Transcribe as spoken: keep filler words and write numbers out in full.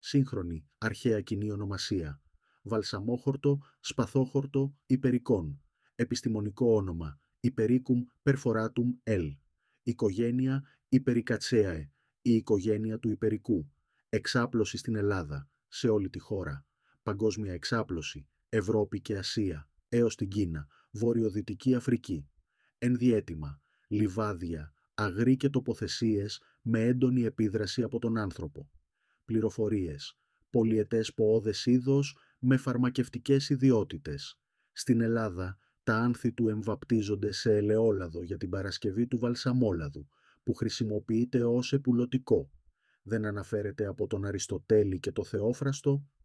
σύγχρονη, αρχαία κοινή ονομασία. Βαλσαμόχορτο, σπαθόχορτο, υπερικών. Επιστημονικό όνομα Hypericum perforatum L. Οικογένεια Hypericacea, η οικογένεια του υπερικού. Εξάπλωση στην Ελλάδα, σε όλη τη χώρα. Παγκόσμια εξάπλωση, Ευρώπη και Ασία, έως την Κίνα, Βορειοδυτική Αφρική. Ενδιαίτημα, λιβάδια, αγροί και τοποθεσίες με έντονη επίδραση από τον άνθρωπο. Πληροφορίες, πολυετές ποώδες είδος με φαρμακευτικές ιδιότητες. Στην Ελλάδα, τα άνθη του εμβαπτίζονται σε ελαιόλαδο για την παρασκευή του βαλσαμόλαδου, που χρησιμοποιείται ως επουλωτικό. Δεν αναφέρεται από τον Αριστοτέλη και το Θεόφραστο